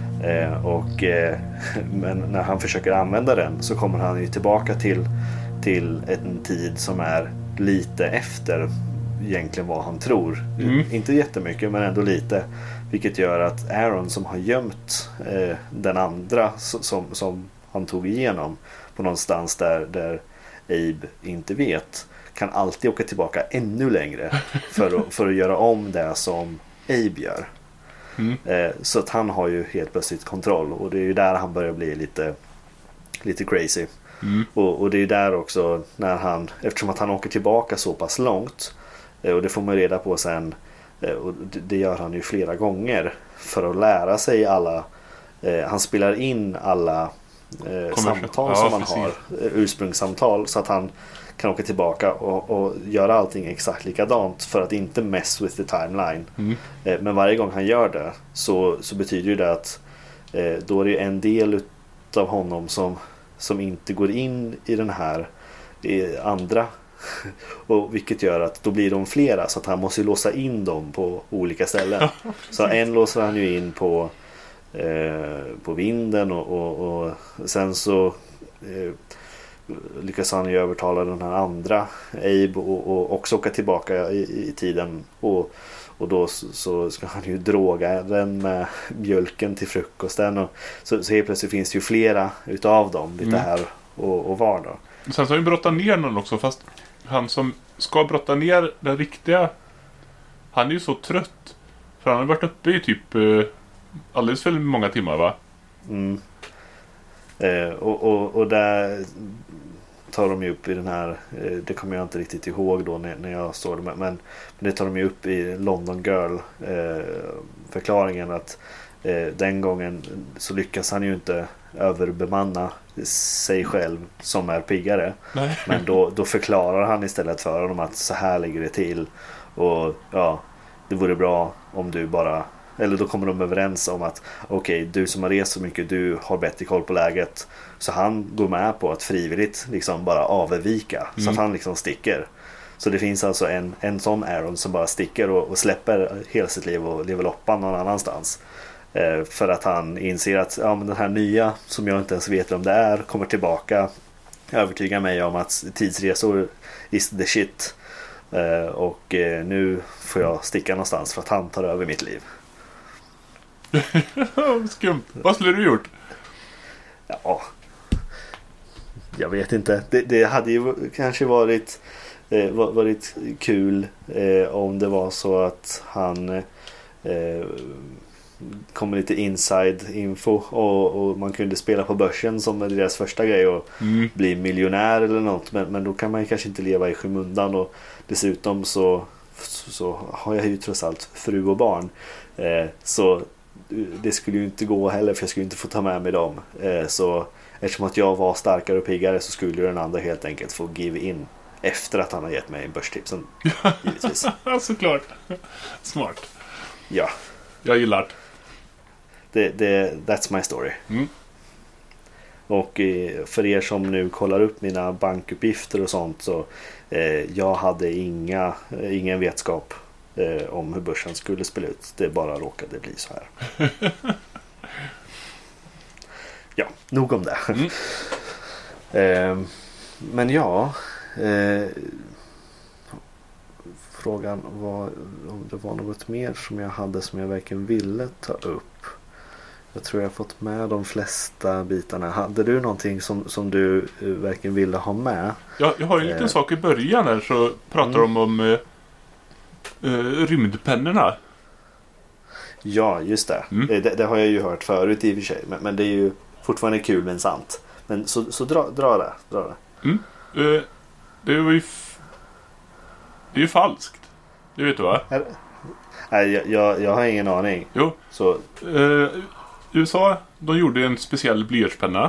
men när han försöker använda den så kommer han ju tillbaka till en tid som är lite efter egentligen vad han tror. Inte jättemycket, men ändå lite, vilket gör att Aaron, som har gömt den andra som han tog igenom på någonstans där Abe inte vet, kan alltid åka tillbaka ännu längre för att göra om det som Abe gör. Så att han har ju helt plötsligt kontroll, och det är ju där han börjar bli lite crazy. Och det är där också när eftersom att han åker tillbaka så pass långt, och det får man reda på sen, och det gör han ju flera gånger för att lära sig alla, han spelar in alla samtal som man har, ursprungssamtal, så att han kan åka tillbaka och göra allting exakt likadant för att inte mess with the timeline. Men varje gång han gör det så betyder ju det att då är det en del av honom som inte går in i den här andra, och vilket gör att då blir de flera, så att han måste låsa in dem på olika ställen. Så en låser han ju in på vinden, och sen så lyckas han ju övertala den här andra Abe och också åka tillbaka i tiden och Och då så ska han ju droga den med mjölken till frukosten. Och så helt plötsligt finns det ju flera utav dem lite här och var då. Sen så har han ju brottat ner någon också, fast han som ska brotta ner den riktiga, han är ju så trött. För han har varit uppe i typ alldeles för många timmar, va? Mm. Och där tar de ju upp i den här, det kommer jag inte riktigt ihåg då när jag såg det, men det tar de ju upp i London Girl förklaringen att den gången så lyckas han ju inte överbemanna sig själv som är piggare. Nej. Men då förklarar han istället för honom att så här ligger det till, och ja, det vore bra om du bara, eller då kommer de överens om att okej, du som har rest så mycket, du har bättre koll på läget. Så han går med på att frivilligt liksom bara avvika, så att han liksom sticker. Så det finns alltså en sån Aaron som bara sticker och släpper hela sitt liv och lever loppan någon annanstans. För att han inser att men den här nya som jag inte ens vet om det är kommer tillbaka, övertygar mig om att tidsresor is the shit. Och nu får jag sticka någonstans för att han tar över mitt liv. Skumt. Vad skulle du gjort? Ja, jag vet inte. Det hade ju kanske varit kul om det var så att han kommer lite inside info och man kunde spela på börsen som är deras första grej och bli miljonär eller något, men då kan man ju kanske inte leva i skymundan, och dessutom så har jag ju trots allt fru och barn, så det skulle ju inte gå heller, för jag skulle inte få ta med mig dem, så eftersom att jag var starkare och piggare så skulle den andra helt enkelt få give in efter att han har gett mig en börstipsen, givetvis. Såklart. Smart. Ja. Jag gillar that's my story. Och för er som nu kollar upp mina bankuppgifter och sånt, så jag hade ingen vetskap om hur börsen skulle spela ut. Det bara råkade bli så här. Ja, nog om det. Men ja, frågan var om det var något mer som jag hade som jag verkligen ville ta upp. Jag tror jag har fått med de flesta bitarna. Hade du någonting som du verkligen ville ha med? Ja, jag har en liten sak i början här, så pratar de om rymdpennorna. Ja, just det. Det har jag ju hört förut i och för sig. Men det är ju fortfarande kul men sant. Men så dra det. Det är ju falskt. Det vet du, va? Nej, jag har ingen aning. Jo. Så USA, de gjorde en speciell blyertspenna.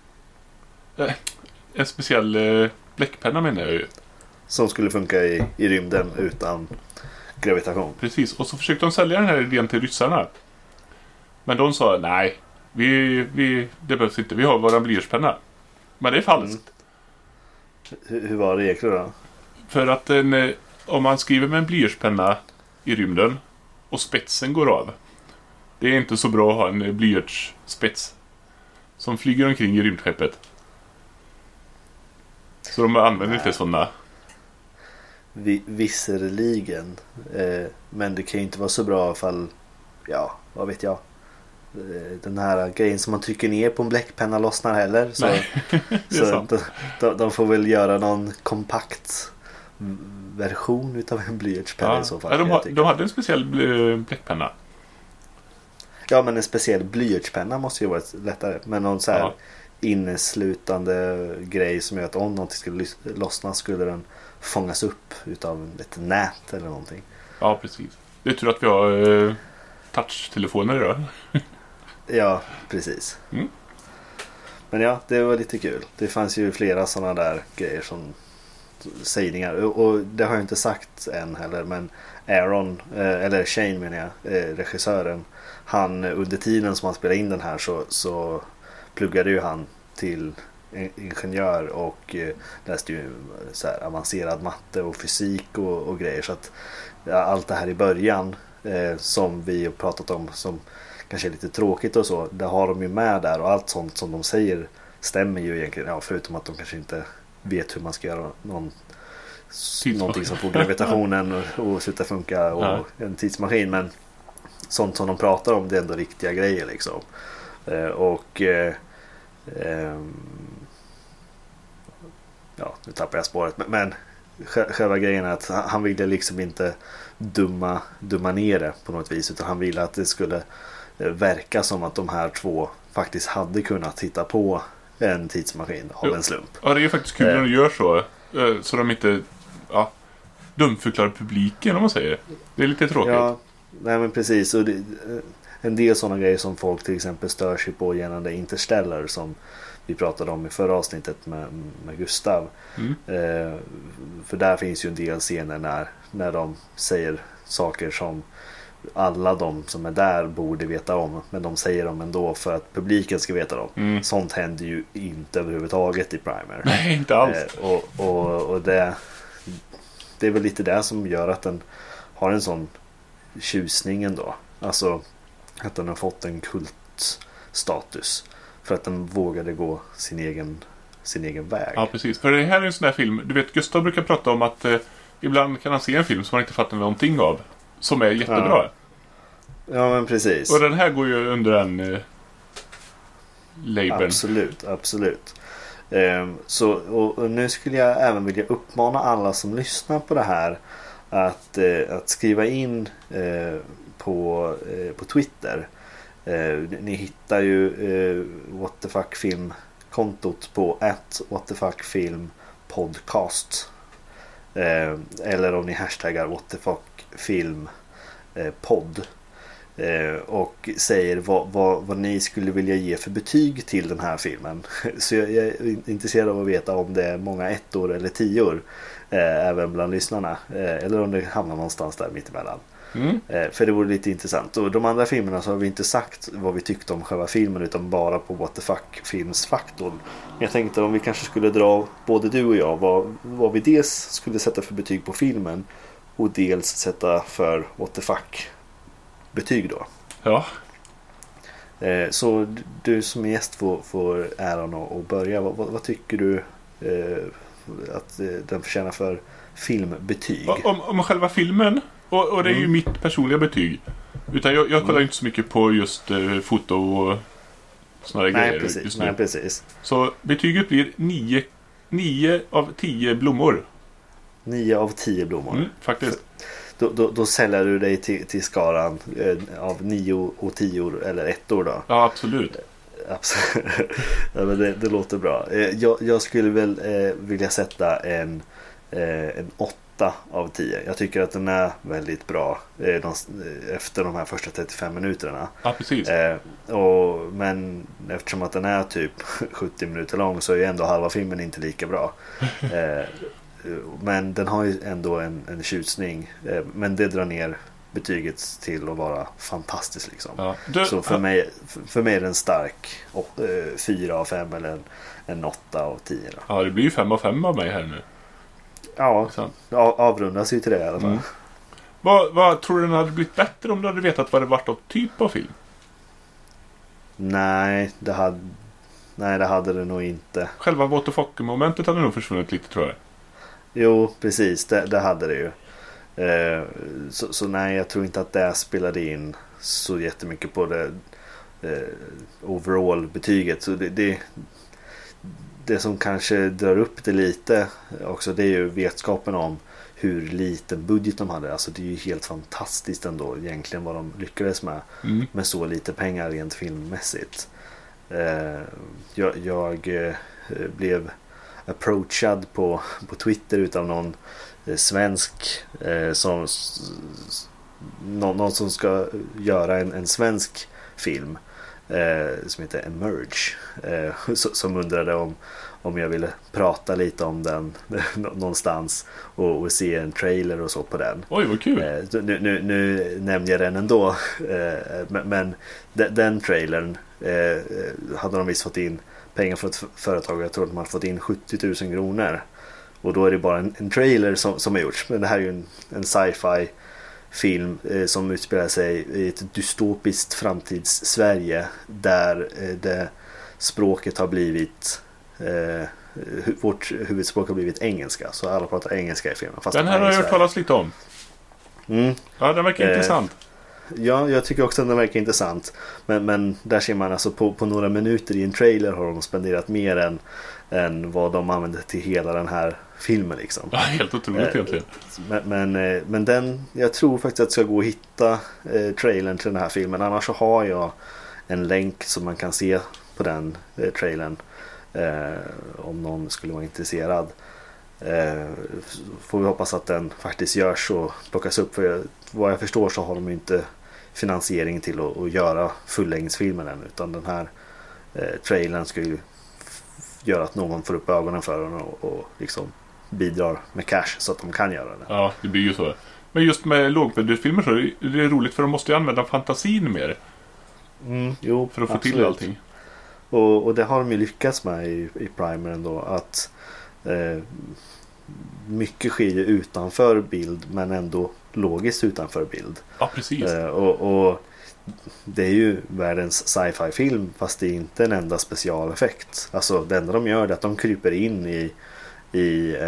En speciell bläckpenna menar jag ju. Som skulle funka i rymden utan gravitation. Precis, och så försökte de sälja den här idén till ryssarna. Men de sa, nej, det behövs inte, vi har våran blyertspenna. Men det är falskt. Hur var det egentligen då? För att om man skriver med en blyertspenna i rymden och spetsen går av, det är inte så bra att ha en blyertsspets som flyger omkring i rymdskeppet. Så de använder inte sådana. Visserligen. Men det kan ju inte vara så bra ifall, ja, vad vet jag, den här grejen som man trycker ner på en bläckpenna lossnar heller. Så, så de får väl göra någon kompakt version utav en blyertspenna i så fall. Ja, de hade en speciell bläckpenna. Ja, men en speciell blyertspenna måste ju vara lättare. Men någon så här inneslutande grej som gör att om någonting skulle lossna skulle den fångas upp utav ett nät eller någonting. Ja, precis. Det är tur att vi har touchtelefoner idag. Ja, precis. Men ja, det var lite kul. Det fanns ju flera sådana där grejer som sägningar. Och det har jag inte sagt än heller, men Aaron, eller Shane menar jag, regissören, han under tiden som han spelade in den här så pluggade ju han till ingenjör och läste ju så här avancerad matte och fysik och grejer, så att allt det här i början som vi har pratat om som kanske är lite tråkigt och så, det har de ju med där, och allt sånt som de säger stämmer ju egentligen, förutom att de kanske inte vet hur man ska göra någon någonting som får gravitationen och sluta funka och en tidsmaskin, men sånt som de pratar om, det är ändå riktiga grejer liksom. Nu tappar jag spåret, men själva grejen är att han ville liksom inte dumma ner det på något vis, utan han ville att det skulle verka som att de här två faktiskt hade kunnat hitta på en tidsmaskin av en slump. Ja, det är ju faktiskt kul när de gör så de inte dumförklarar publiken, om man säger. Det är lite tråkigt. Ja, nej men precis. Och en del sådana grejer som folk till exempel stör sig på gällande Interstellar, som vi pratade om i förra avsnittet med Gustav. För där finns ju en del scener när de säger saker som alla de som är där borde veta om, men de säger dem ändå för att publiken ska veta dem. Sånt händer ju inte överhuvudtaget i Primer. Nej, inte alls. Och det är väl lite det som gör att den har en sån tjusning ändå. Alltså att den har fått en kultstatus för att den vågade gå sin egen väg. Ja, precis. För det här är en sån där film, du vet, Gustav brukar prata om att ibland kan han se en film som man inte fattar någonting av, som är jättebra. Ja, men precis. Och den här går ju under en label. Absolut. Och nu skulle jag även vilja uppmana alla som lyssnar på det här att skriva in på Twitter. Ni hittar ju What the Fuck Film-kontot på @WhatTheFuckFilmPodcast. Eller om ni hashtaggar What the Fuck Film podd. Och säger vad ni skulle vilja ge för betyg till den här filmen. Så jag är intresserad av att veta om det är många 1-or eller 10-or även bland lyssnarna, eller om det hamnar någonstans där mittemellan. För det vore lite intressant. Och de andra filmerna så har vi inte sagt vad vi tyckte om själva filmen, utan bara på What the Fuck Films-faktorn. Jag tänkte om vi kanske skulle dra, både du och jag, vad vi dels skulle sätta för betyg på filmen och dels sätta för What the Fuck betyg då. Ja. Så du som är gäst får äran att börja. Vad tycker du att den förtjänar för filmbetyg? Om själva filmen, och det är ju mitt personliga betyg. Utan jag kollar inte så mycket på just foto och sådana grejer just nu. Nej, precis. Så betyget blir 9 av 10 blommor. 9 av 10 blommor. Faktiskt. Då säljer du dig till skaran av 9 och 10 eller 1-or då? Ja, absolut. Ja, men det låter bra. Jag skulle väl vilja sätta en 8 av 10. Jag tycker att den är väldigt bra efter de här första 35 minuterna. Ja, precis. Men eftersom att den är typ 70 minuter lång så är ju ändå halva filmen inte lika bra. Men den har ju ändå en tjusning, men det drar ner betyget till att vara fantastiskt liksom. Ja. Så för mig är den stark 4 av 5 eller en 8 av 10 då. Ja, det blir ju 5 av 5 av mig här nu. Ja, avrundas ju till det i alla fall. Vad tror du den hade blivit bättre om du hade vetat vad det var för typ av film? Nej, det hade det nog inte. Själva what the fuck-momentet hade nog försvunnit lite, tror jag. Jo, precis. Det hade det ju. Så nej, jag tror inte att det spelade in så jättemycket på det overall-betyget. Så det som kanske drar upp det lite också, det är ju vetskapen om hur liten budget de hade. Alltså det är ju helt fantastiskt ändå egentligen vad de lyckades med så lite pengar rent filmmässigt. Jag blev approachad på Twitter utav någon svensk någon som ska göra en svensk film som heter Emerge, som undrade om jag ville prata lite om den någonstans och se en trailer och så på den. Oj, vad kul. Nu nämner jag den ändå, men den trailern hade de visst fått in pengar för ett företag. Jag tror att de har fått in 70 000 kronor. Och då är det bara en trailer som har gjorts. Men det här är ju en sci-fi film som utspelar sig i ett dystopiskt framtids-Sverige där det språket har blivit vårt huvudspråk har blivit engelska. Så alla pratar engelska i filmen. Fast den här har jag hört talas lite om. Ja, den verkar intressant. Ja, jag tycker också att den verkar intressant. Men där ser man alltså på några minuter i en trailer har de spenderat mer än vad de använder till hela den här filmen liksom. Ja, helt otroligt egentligen. Men den, jag tror faktiskt att det ska gå att hitta trailern till den här filmen. Annars så har jag en länk som man kan se på den trailern om någon skulle vara intresserad. Får vi hoppas att den faktiskt görs och plockas upp, för vad jag förstår så har de inte finansiering till att göra fullängdsfilmen än, utan den här trailern ska ju göra att någon får upp ögonen för den och liksom bidrar med cash så att de kan göra det. Ja, det blir ju så. Men just med lågbudgetfilmer så är det roligt, för de måste ju använda fantasin mer. Jo, för att få absolut. till allting. Och det har de ju lyckats med i Primer ändå, att mycket sker ju utanför bild men ändå logiskt utanför bild. Ja, precis. Och det är ju världens sci-fi film, fast det är inte en enda specialeffekt. Alltså det enda de gör är att de kryper in i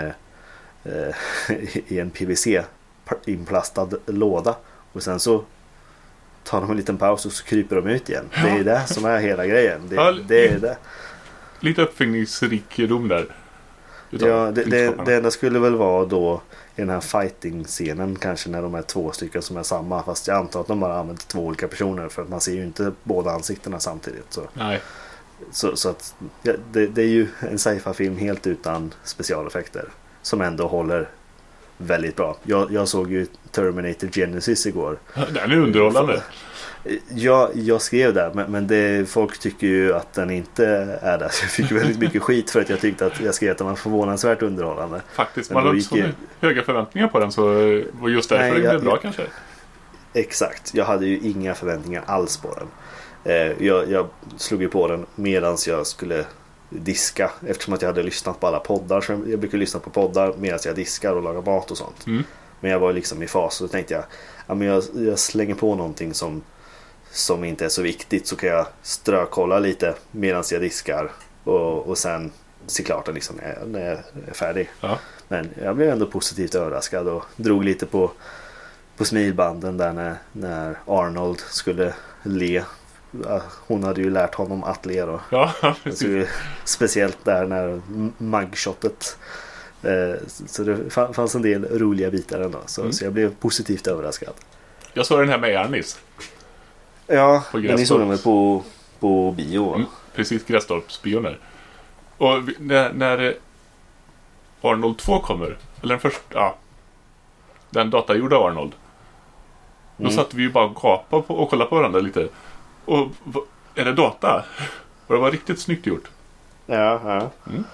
en PVC inplastad låda, och sen så tar de en liten paus och så kryper de ut igen. Det är det som är hela grejen. Det är det. Lite uppfinningsrikedom där. Ja, det enda skulle väl vara då i den här fighting-scenen kanske, när de är två stycken som är samma, fast jag antar att de bara använder två olika personer, för att man ser ju inte båda ansiktena samtidigt. Så. Nej. Så att det är ju en sci-fi-film helt utan specialeffekter som ändå håller väldigt bra. Jag såg ju Terminator Genesis igår. Den är underhållande. Ja, jag skrev det, men folk tycker ju att den inte är där. Så jag fick väldigt mycket skit för att jag tyckte att jag skrev att den var förvånansvärt underhållande. Faktiskt, man hade så höga förväntningar på den, så var just därför det blev bra kanske. Exakt, jag hade ju inga förväntningar alls på den. Jag slog ju på den medans jag skulle diska, eftersom att jag hade lyssnat på alla poddar. Så jag brukar lyssna på poddar medan jag diskar och lagar mat och sånt. Men jag var liksom i fas, så då tänkte jag, ja, men jag slänger på någonting som inte är så viktigt, så kan jag strökolla lite medan jag diskar och sen se klart den liksom när jag är färdig. Ja. Men jag blev ändå positivt överraskad och drog lite på smilbanden där när Arnold skulle le. Hon hade ju lärt honom att le då. Ja, så, speciellt där när mugshotet. Så det fanns en del roliga bitar ändå. Så jag blev positivt överraskad. Jag såg den här med Arnis. Ja, men ni såg den väl på bio? Precis, Grästorpsbion där. Och när Arnold 2 kommer, eller den första, den datagjorda Arnold, då satt vi ju bara och gapade och kollade på varandra lite. Och är det data? Och det var riktigt snyggt gjort. Ja.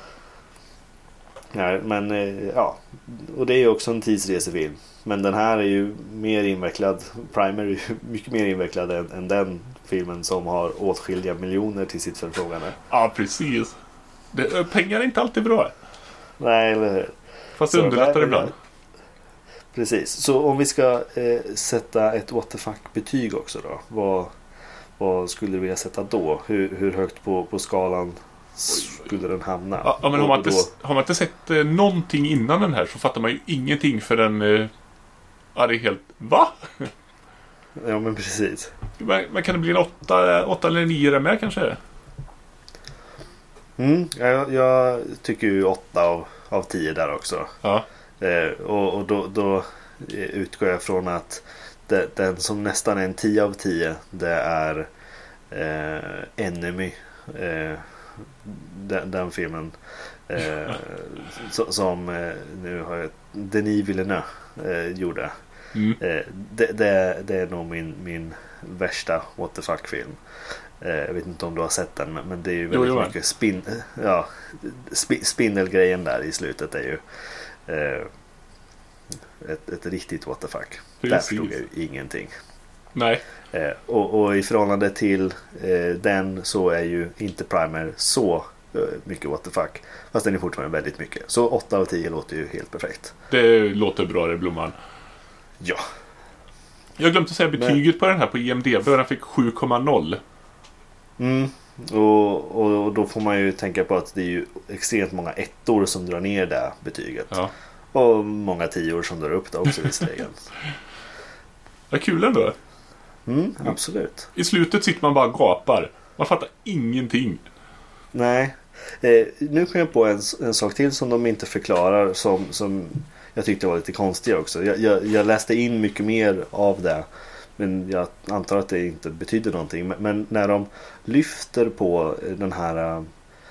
Ja, men ja, och det är ju också en tidsresefilm. Men den här är ju mer invecklad. Primer är ju mycket mer invecklad än den filmen som har åtskilliga miljoner till sitt förfogande. Ja, precis. Pengar är inte alltid bra. Nej, eller hur? Fast det underlättar ibland. Precis. Så om vi ska sätta ett what the fuck-betyg också då. Vad skulle du vilja sätta då? Hur högt på skalan skulle den hamna? Ja, men har man inte sett någonting innan den här, så fattar man ju ingenting för den. Ja, det är helt... Va? Ja, men precis. Men kan det bli en 8 eller 9 med kanske? Jag tycker ju 8 av 10 där också. Ja. Och då utgår jag från att den som nästan är en 10 av 10, det är Enemy. Den filmen som nu har Denis Villeneuve gjorde. Det är nog min värsta what the fuck film. Jag vet inte om du har sett den, men det är ju väldigt mycket spindelgrejen där i slutet är ju ett riktigt what the fuck. Där förstod jag ju ingenting. Nej. Och i förhållande till den så är ju inte Primer så mycket what the fuck. Fast den är fortfarande väldigt mycket. Så 8 av 10 låter ju helt perfekt. Det låter bra, det Blomman. Ja. Jag glömde att säga betyget på den här på IMDb. Den fick 7,0. Och då får man ju tänka på att det är ju extremt många ettor som drar ner det betyget. Ja. Och många 10 som drar upp det också visserligen. Vad kul ändå. Absolut. I slutet sitter man bara och gapar. Man fattar ingenting. Nej. Nu kom jag på en sak till som de inte förklarar som jag tyckte var lite konstig också. Jag läste in mycket mer av det. Men jag antar att det inte betyder någonting. Men när de lyfter på den här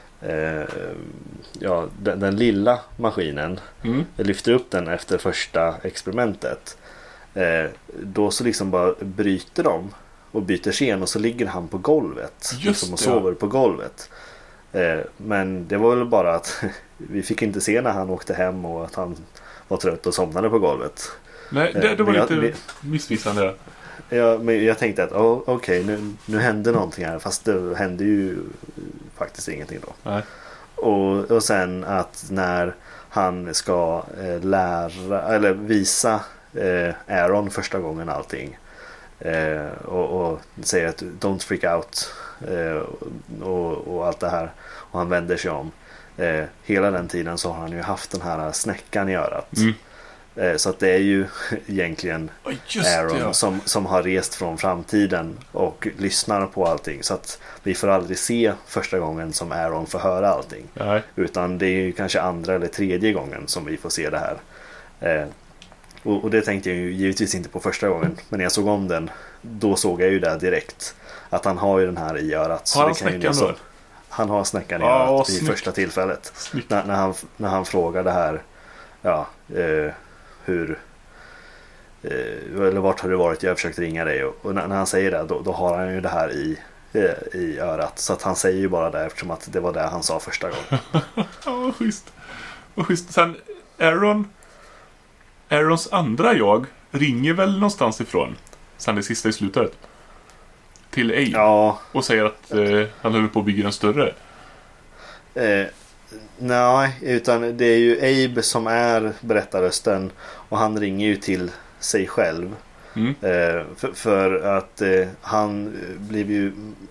den lilla maskinen, lyfter upp den efter första experimentet, då så liksom bara bryter de och byter scen och så ligger han på golvet liksom, och sover på golvet. Men det var väl bara att vi fick inte se när han åkte hem och att han var trött och somnade på golvet. Nej, det var lite missvisande. Ja, men jag tänkte att okej, nu hände någonting här, fast det hände ju faktiskt ingenting då. Nej. Och sen att när han ska visa Aaron första gången allting och säger att don't freak out och allt det här, och han vänder sig om, hela den tiden så har han ju haft den här snäckan i örat. Så att det är ju egentligen Aaron som har rest från framtiden och lyssnar på allting. Så att vi får aldrig se första gången som Aaron får höra allting. Nej. Utan det är ju kanske andra eller tredje gången som vi får se det här. Och det tänkte jag ju givetvis inte på första gången. Men när jag såg om den, då såg jag ju det direkt. Att han har ju den här i örat. Så har han snäckan då? Han har snäckan i örat i första tillfället. När han frågar det här, hur eller vart har du varit, jag har försökt ringa dig, och när han säger det, då har han ju det här i örat, så att han säger ju bara det eftersom att det var det han sa första gången. Vad schysst. Sen Aarons andra jag ringer väl någonstans ifrån sen det sista i slutet till Abe och säger att han håller på att bygga en större. Nej, utan det är ju Abe som är berättarrösten, och han ringer ju till sig själv. För att han blev ju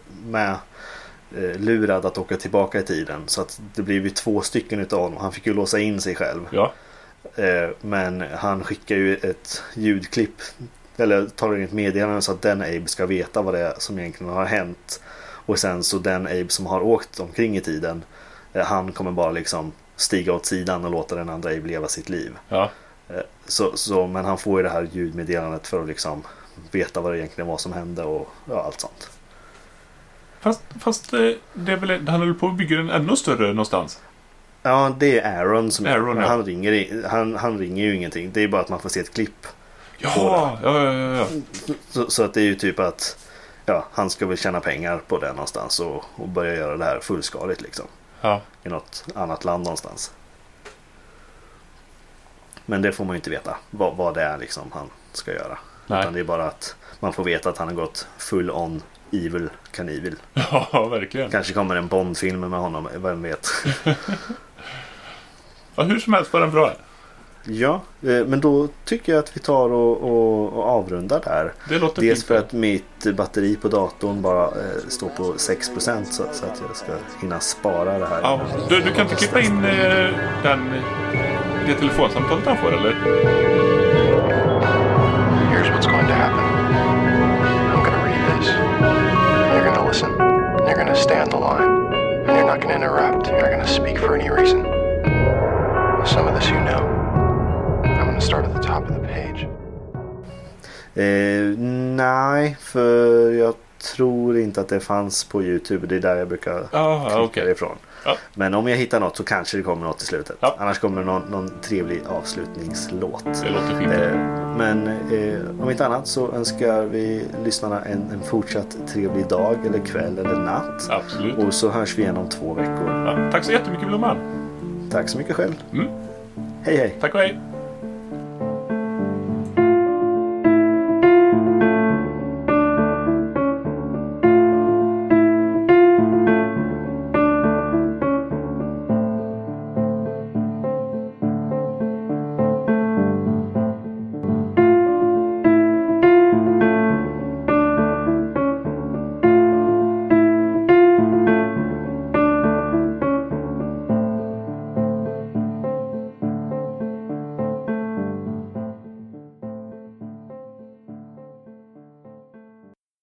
lurad att åka tillbaka i tiden, så att det blev ju 2 stycken utav honom. Han fick ju låsa in sig själv. Ja. Men han skickar ju ett ljudklipp, eller tar in ett meddelande så att den Abe ska veta vad det är som egentligen har hänt. Och sen så den Abe som har åkt omkring i tiden, han kommer bara liksom stiga åt sidan och låta den andra Abe leva sitt liv. Ja. Men han får ju det här ljudmeddelandet för att liksom veta vad det egentligen var som hände och allt sånt. Fast det är väl, han håller på att bygga en ännu större någonstans. Ja, det är Aaron som han ringer ju ingenting. Det är bara att man får se ett klipp. Ja. Så att det är ju typ att han ska väl tjäna pengar på det någonstans och börja göra det här fullskaligt liksom. Ja. I något annat land någonstans. Men det får man ju inte veta vad det är liksom han ska göra. Nej. Utan det är bara att man får veta att han har gått full on evil Knievel. Ja, verkligen. Kanske kommer en Bond-film med honom, vem vet. Ja, hur som helst var den bra. Ja, men då tycker jag att vi tar och avrundar där. Det låter dels fint. För att mitt batteri på datorn bara står på 6%, så att jag ska hinna spara det här. Ja, du kan inte klippa in det telefonsamtalet han får, eller? Here's what's going to happen. I'm going to read this. You're going to listen. You're going to stay on the line. And you're not going to interrupt. You're not going to speak for any reason. Some of this you know. I'm going to start at the top of the page. Nej, för jag tror inte att det fanns på YouTube. Det är där jag brukar klicka ifrån. Ja. Men om jag hittar något så kanske det kommer något i slutet. Ja. Annars kommer det någon trevlig avslutningslåt. Det låter fint. Men om inte annat så önskar vi lyssnarna en fortsatt trevlig dag eller kväll eller natt. Absolut. Och så hörs vi igen om 2 veckor. Ja. Tack så jättemycket, Blomman. Tack så mycket själv. Hej hej. Tack och hej.